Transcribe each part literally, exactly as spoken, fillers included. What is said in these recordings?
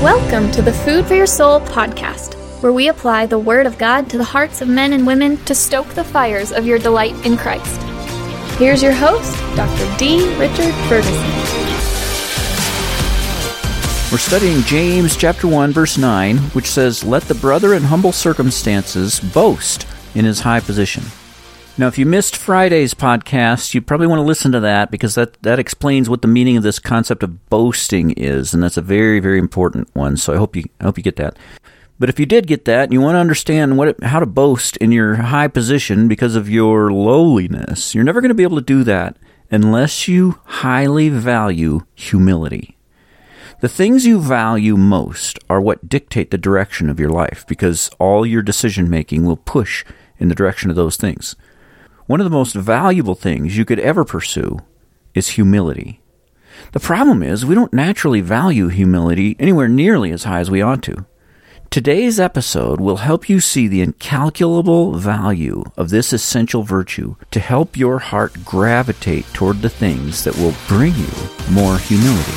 Welcome to the Food for Your Soul podcast, where we apply the Word of God to the hearts of men and women to stoke the fires of your delight in Christ. Here's your host, Doctor D. Richard Ferguson. We're studying James chapter one, verse nine, which says, "Let the brother in humble circumstances boast in his high position." Now, if you missed Friday's podcast, you probably want to listen to that because that, that explains what the meaning of this concept of boasting is, and that's a very, very important one, so I hope you I hope you get that. But if you did get that, and you want to understand what it, how to boast in your high position because of your lowliness, you're never going to be able to do that unless you highly value humility. The things you value most are what dictate the direction of your life because all your decision-making will push in the direction of those things. One of the most valuable things you could ever pursue is humility. The problem is we don't naturally value humility anywhere nearly as high as we ought to. Today's episode will help you see the incalculable value of this essential virtue to help your heart gravitate toward the things that will bring you more humility.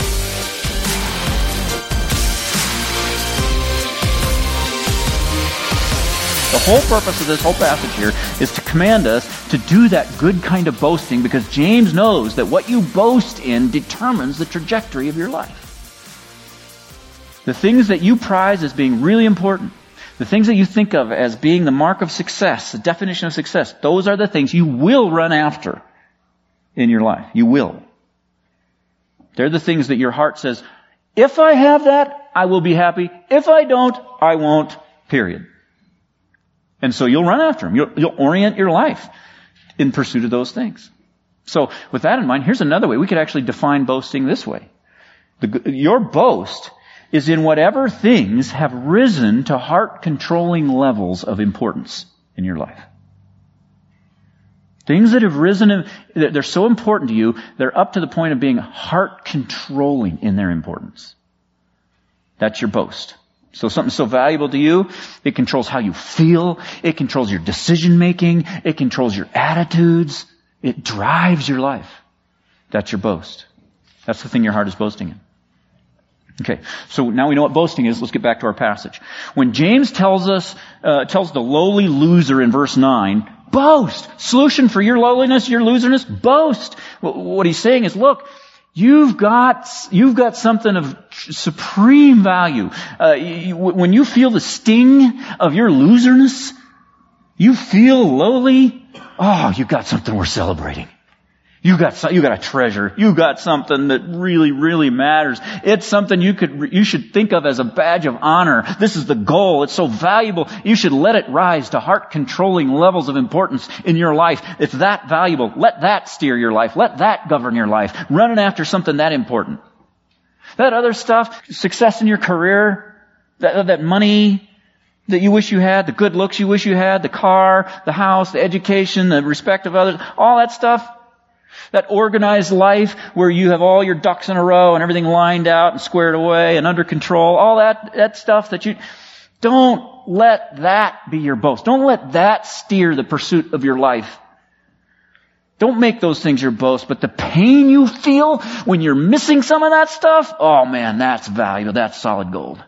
The whole purpose of this whole passage here is to command us to do that good kind of boasting because James knows that what you boast in determines the trajectory of your life. The things that you prize as being really important, the things that you think of as being the mark of success, the definition of success, those are the things you will run after in your life. You will. They're the things that your heart says, if I have that, I will be happy. If I don't, I won't, period. And so you'll run after them. You'll, you'll orient your life in pursuit of those things. So with that in mind, here's another way. We could actually define boasting this way. The, your boast is in whatever things have risen to heart-controlling levels of importance in your life. Things that have risen, they're so important to you, they're up to the point of being heart-controlling in their importance. That's your boast. So something so valuable to you, it controls how you feel, it controls your decision-making, it controls your attitudes, it drives your life. That's your boast. That's the thing your heart is boasting in. Okay, so now we know what boasting is. Let's get back to our passage. When James tells us, uh, tells the lowly loser in verse nine, boast! Solution for your lowliness, your loserness, boast! What he's saying is, look, You've got, you've got something of supreme value. Uh, you, when you feel the sting of your loserness, you feel lowly, oh, you've got something worth celebrating. You got, you got a treasure. You got something that really, really matters. It's something you could, you should think of as a badge of honor. This is the goal. It's so valuable. You should let it rise to heart-controlling levels of importance in your life. It's that valuable. Let that steer your life. Let that govern your life. Running after something that important. That other stuff, success in your career, that, that money that you wish you had, the good looks you wish you had, the car, the house, the education, the respect of others, all that stuff. That organized life where you have all your ducks in a row and everything lined out and squared away and under control, all that, that stuff that you, don't let that be your boast. Don't let that steer the pursuit of your life. Don't make those things your boast, but the pain you feel when you're missing some of that stuff, oh man, that's valuable. That's solid gold.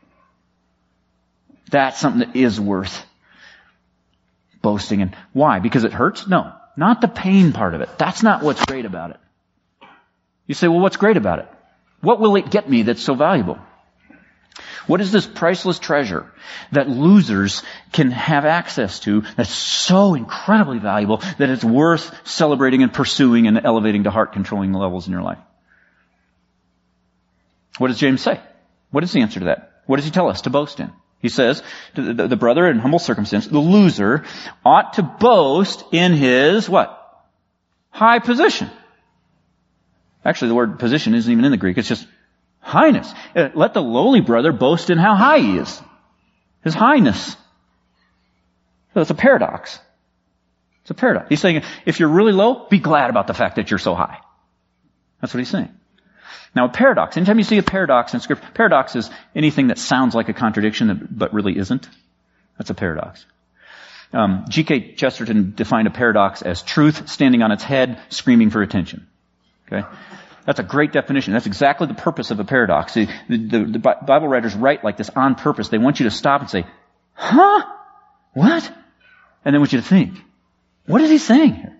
That's something that is worth boasting in. Why? Because it hurts? No. Not the pain part of it. That's not what's great about it. You say, well, what's great about it? What will it get me that's so valuable? What is this priceless treasure that losers can have access to that's so incredibly valuable that it's worth celebrating and pursuing and elevating to heart-controlling levels in your life? What does James say? What is the answer to that? What does he tell us to boast in? He says, the, the, the brother in humble circumstance, the loser, ought to boast in his, what? High position. Actually, the word position isn't even in the Greek. It's just highness. Let the lowly brother boast in how high he is. His highness. So it's a paradox. It's a paradox. He's saying, if you're really low, be glad about the fact that you're so high. That's what he's saying. Now, a paradox, anytime you see a paradox in Scripture, paradox is anything that sounds like a contradiction but really isn't. That's a paradox. Um, G K Chesterton defined a paradox as truth standing on its head, screaming for attention. Okay? That's a great definition. That's exactly the purpose of a paradox. See, the, the, the Bible writers write like this on purpose. They want you to stop and say, huh? What? And they want you to think, what is he saying here?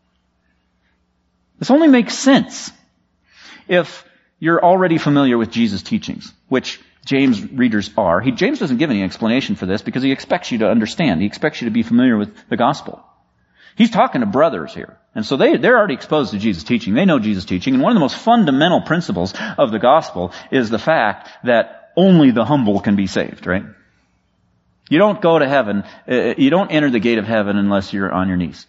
This only makes sense if you're already familiar with Jesus' teachings, which James readers are. He, James doesn't give any explanation for this because he expects you to understand. He expects you to be familiar with the gospel. He's talking to brothers here. And so they, they're already exposed to Jesus' teaching. They know Jesus' teaching. And one of the most fundamental principles of the gospel is the fact that only the humble can be saved, right? You don't go to heaven, uh, you don't enter the gate of heaven unless you're on your knees.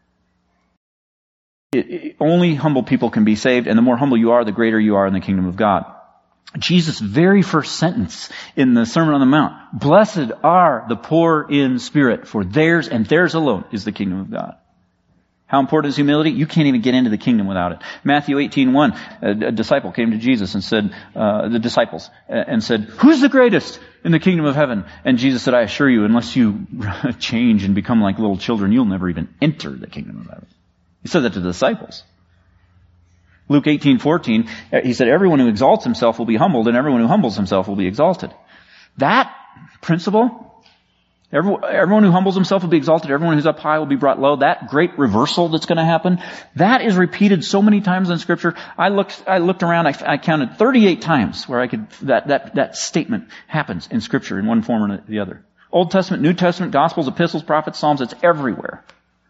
It, it, only humble people can be saved, and the more humble you are, the greater you are in the kingdom of God. Jesus' very first sentence in the Sermon on the Mount, blessed are the poor in spirit, for theirs and theirs alone is the kingdom of God. How important is humility? You can't even get into the kingdom without it. Matthew eighteen one, a, a disciple came to Jesus and said, uh, the disciples, and said, who's the greatest in the kingdom of heaven? And Jesus said, I assure you, unless you change and become like little children, you'll never even enter the kingdom of heaven. He said that to the disciples. Luke eighteen fourteen, he said, everyone who exalts himself will be humbled, and everyone who humbles himself will be exalted. That principle, everyone who humbles himself will be exalted, everyone who's up high will be brought low, that great reversal that's going to happen, that is repeated so many times in Scripture. I looked, I looked around, I, I counted thirty-eight times where I could, that, that, that statement happens in Scripture in one form or the other. Old Testament, New Testament, Gospels, Epistles, Prophets, Psalms, it's everywhere.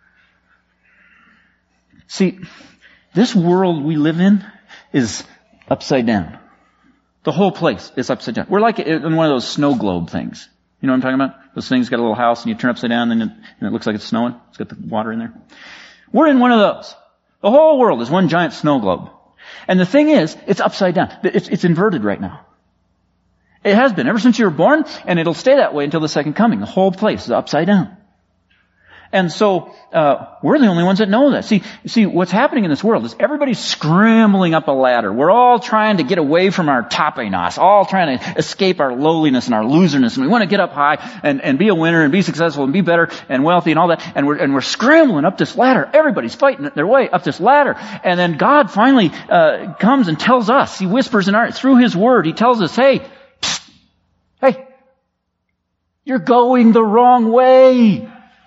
See, this world we live in is upside down. The whole place is upside down. We're like in one of those snow globe things. You know what I'm talking about? Those things got a little house and you turn upside down and it, and it looks like it's snowing. It's got the water in there. We're in one of those. The whole world is one giant snow globe. And the thing is, it's upside down. It's, it's inverted right now. It has been ever since you were born, and it'll stay that way until the second coming. The whole place is upside down. And so, uh, we're the only ones that know that. See, see, what's happening in this world is everybody's scrambling up a ladder. We're all trying to get away from our tapenos, all trying to escape our lowliness and our loserness. And we want to get up high and, and be a winner and be successful and be better and wealthy and all that. And we're, and we're scrambling up this ladder. Everybody's fighting their way up this ladder. And then God finally, uh, comes and tells us, He whispers in our, through His Word, He tells us, hey, psst, hey, you're going the wrong way.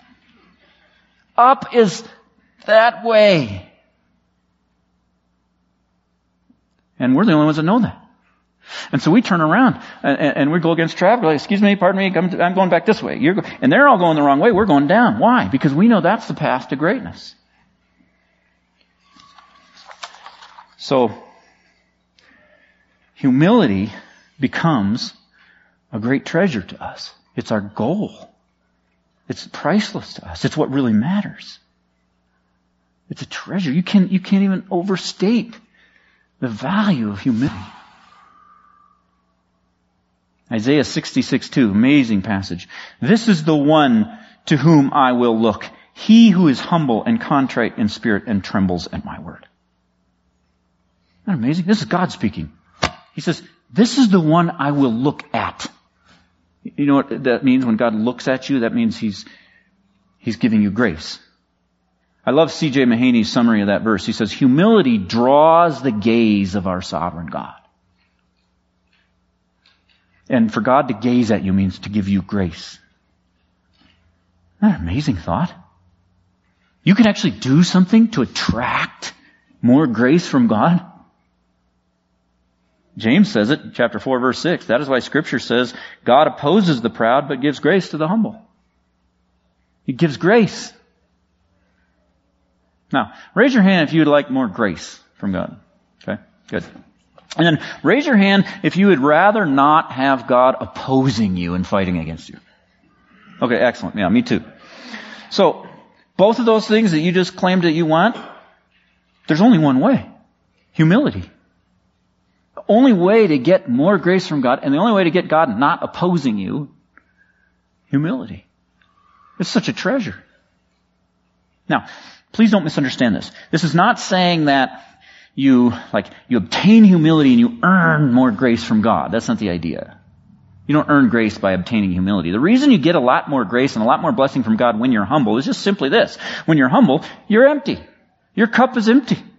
Up is that way. And we're the only ones that know that. And so we turn around and, and we go against traffic. Like, excuse me, pardon me, I'm, I'm going back this way. You're go-. And they're all going the wrong way. We're going down. Why? Because we know that's the path to greatness. So, humility becomes a great treasure to us. It's our goal. It's priceless to us. It's what really matters. It's a treasure. You can, you can't even overstate the value of humility. Isaiah sixty-six two, amazing passage. This is the one to whom I will look, he who is humble and contrite in spirit and trembles at my word. Isn't that amazing? This is God speaking. He says, this is the one I will look at. You know what that means when God looks at you? That means He's, He's giving you grace. I love C J Mahaney's summary of that verse. He says, humility draws the gaze of our sovereign God. And for God to gaze at you means to give you grace. Isn't that an amazing thought? You can actually do something to attract more grace from God. James says it, chapter four, verse six. That is why Scripture says, God opposes the proud, but gives grace to the humble. He gives grace. Now, raise your hand if you would like more grace from God. Okay, good. And then raise your hand if you would rather not have God opposing you and fighting against you. Okay, excellent. Yeah, me too. So, both of those things that you just claimed that you want, there's only one way. Humility. The only way to get more grace from God, and the only way to get God not opposing you, humility. It's such a treasure. Now, please don't misunderstand this. This is not saying that you, like, you obtain humility and you earn more grace from God. That's not the idea. You don't earn grace by obtaining humility. The reason you get a lot more grace and a lot more blessing from God when you're humble is just simply this. When you're humble, you're empty. Your cup is empty.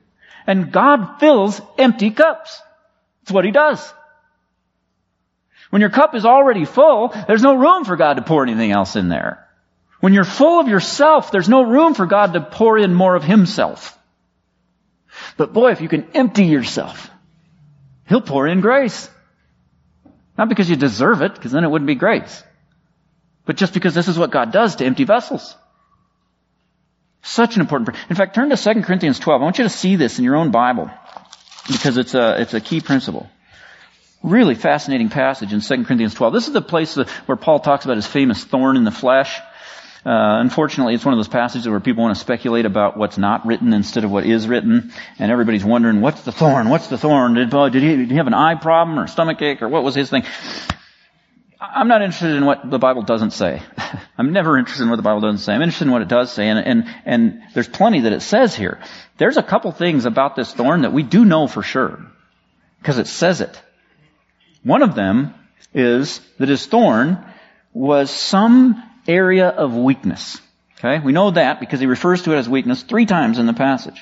And God fills empty cups. That's what he does. When your cup is already full, there's no room for God to pour anything else in there. When you're full of yourself, there's no room for God to pour in more of himself. But boy, if you can empty yourself, he'll pour in grace. Not because you deserve it, because then it wouldn't be grace. But just because this is what God does to empty vessels. Such an important... In fact, turn to Second Corinthians twelve. I want you to see this in your own Bible, because it's a, it's a key principle. Really fascinating passage in Second Corinthians twelve. This is the place where Paul talks about his famous thorn in the flesh. Uh, unfortunately, it's one of those passages where people want to speculate about what's not written instead of what is written. And everybody's wondering, what's the thorn? What's the thorn? Did, did, he, did he have an eye problem or a stomach ache, or what was his thing? I'm not interested in what the Bible doesn't say. I'm never interested in what the Bible doesn't say. I'm interested in what it does say. And, and, and there's plenty that it says here. There's a couple things about this thorn that we do know for sure, because it says it. One of them is that his thorn was some area of weakness. Okay? We know that because he refers to it as weakness three times in the passage.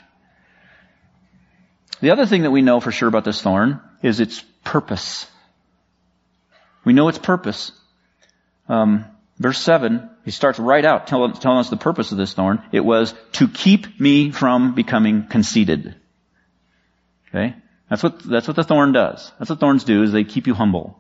The other thing that we know for sure about this thorn is its purpose. We know its purpose. Um, verse seven, he starts right out telling, telling us the purpose of this thorn. It was to keep me from becoming conceited. Okay? That's what, that's what the thorn does. That's what thorns do, is they keep you humble.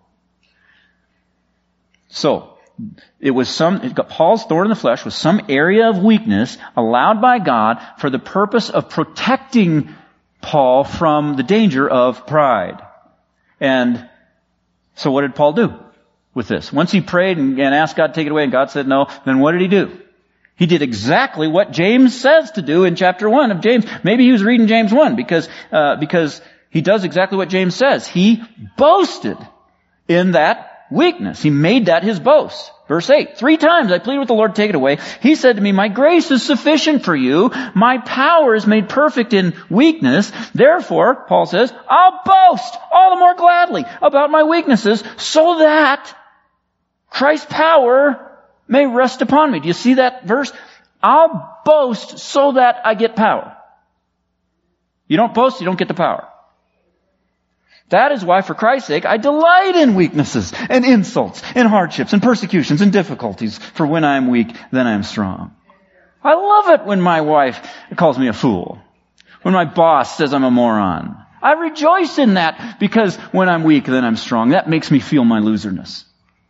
So, it was some, it got, Paul's thorn in the flesh was some area of weakness allowed by God for the purpose of protecting Paul from the danger of pride. And so what did Paul do with this? Once he prayed and, and asked God to take it away and God said no, then what did he do? He did exactly what James says to do in chapter one of James. Maybe he was reading James one because, uh, because he does exactly what James says. He boasted in that weakness. He made that his boast. Verse eight, three times I pleaded with the Lord to take it away. He said to me, my grace is sufficient for you. My power is made perfect in weakness. Therefore, Paul says, I'll boast all the more gladly about my weaknesses so that Christ's power may rest upon me. Do you see that verse? I'll boast so that I get power. You don't boast, you don't get the power. That is why, for Christ's sake, I delight in weaknesses and insults and hardships and persecutions and difficulties. For when I am weak, then I am strong. I love it when my wife calls me a fool. When my boss says I'm a moron. I rejoice in that because when I'm weak, then I'm strong. That makes me feel my loserness.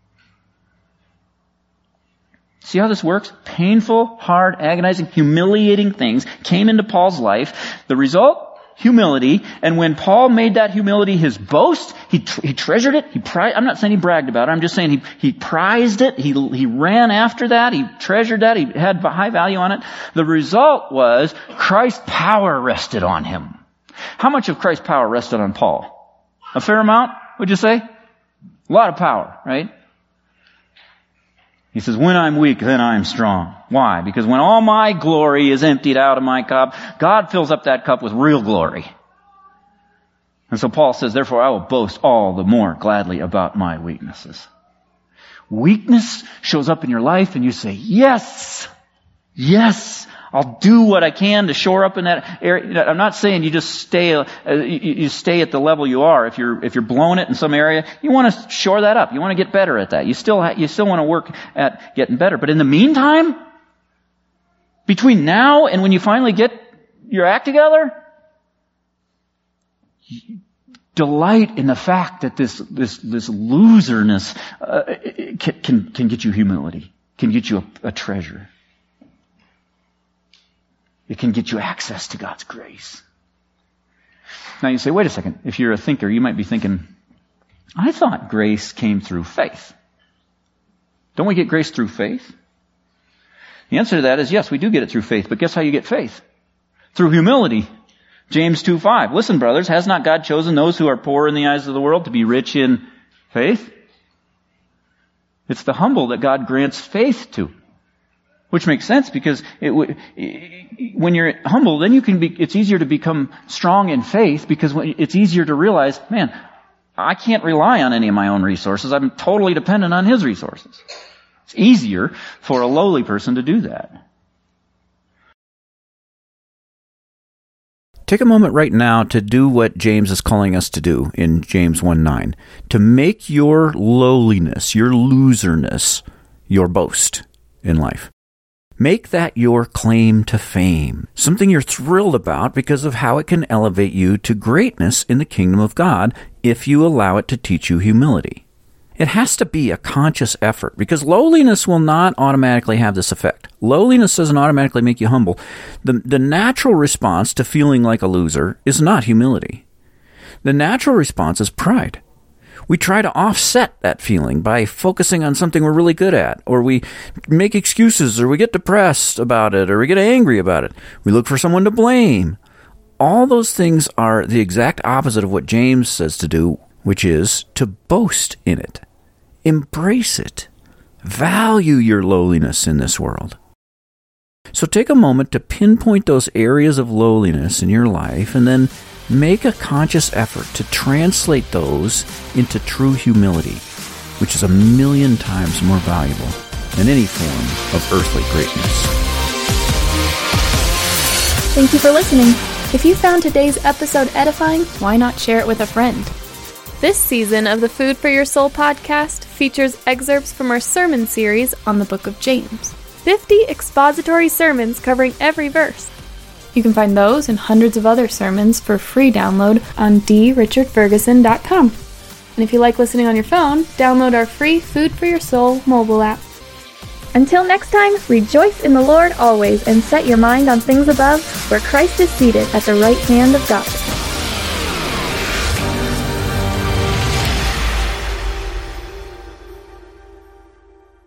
See how this works? Painful, hard, agonizing, humiliating things came into Paul's life. The result? Humility. And when Paul made that humility his boast, he tr- he treasured it. He pri- I'm not saying he bragged about it. I'm just saying he he prized it. He he ran after that. He treasured that. He had high value on it. The result was Christ's power rested on him. How much of Christ's power rested on Paul? A fair amount, would you say? A lot of power, right? He says, when I'm weak, then I'm strong. Why? Because when all my glory is emptied out of my cup, God fills up that cup with real glory. And so Paul says, therefore I will boast all the more gladly about my weaknesses. Weakness shows up in your life and you say, yes, yes, I'll do what I can to shore up in that area. I'm not saying you just stay, uh, you, you stay at the level you are. If you're, if you're blowing it in some area, you want to shore that up. You want to get better at that. You still, ha- you still want to work at getting better. But in the meantime, between now and when you finally get your act together, delight in the fact that this, this, this loserness, uh, can, can, can get you humility, can get you a, a treasure. It can get you access to God's grace. Now you say, wait a second. If you're a thinker, you might be thinking, I thought grace came through faith. Don't we get grace through faith? The answer to that is yes, we do get it through faith. But guess how you get faith? Through humility. James two five. Listen, brothers, has not God chosen those who are poor in the eyes of the world to be rich in faith? It's the humble that God grants faith to. Which makes sense because it, when you're humble, then you can be, it's easier to become strong in faith because it's easier to realize, man, I can't rely on any of my own resources. I'm totally dependent on His resources. It's easier for a lowly person to do that. Take a moment right now to do what James is calling us to do in James one nine, to make your lowliness, your loserness, your boast in life. Make that your claim to fame, something you're thrilled about because of how it can elevate you to greatness in the kingdom of God if you allow it to teach you humility. It has to be a conscious effort because lowliness will not automatically have this effect. Lowliness doesn't automatically make you humble. The, the natural response to feeling like a loser is not humility. The natural response is pride. We try to offset that feeling by focusing on something we're really good at, or we make excuses, or we get depressed about it, or we get angry about it. We look for someone to blame. All those things are the exact opposite of what James says to do, which is to boast in it. Embrace it. Value your lowliness in this world. So take a moment to pinpoint those areas of lowliness in your life and then make a conscious effort to translate those into true humility, which is a million times more valuable than any form of earthly greatness. Thank you for listening. If you found today's episode edifying, why not share it with a friend? This season of the Food for Your Soul podcast features excerpts from our sermon series on the book of James. fifty expository sermons covering every verse. You can find those and hundreds of other sermons for free download on d richard ferguson dot com. And if you like listening on your phone, download our free Food for Your Soul mobile app. Until next time, rejoice in the Lord always and set your mind on things above, where Christ is seated at the right hand of God.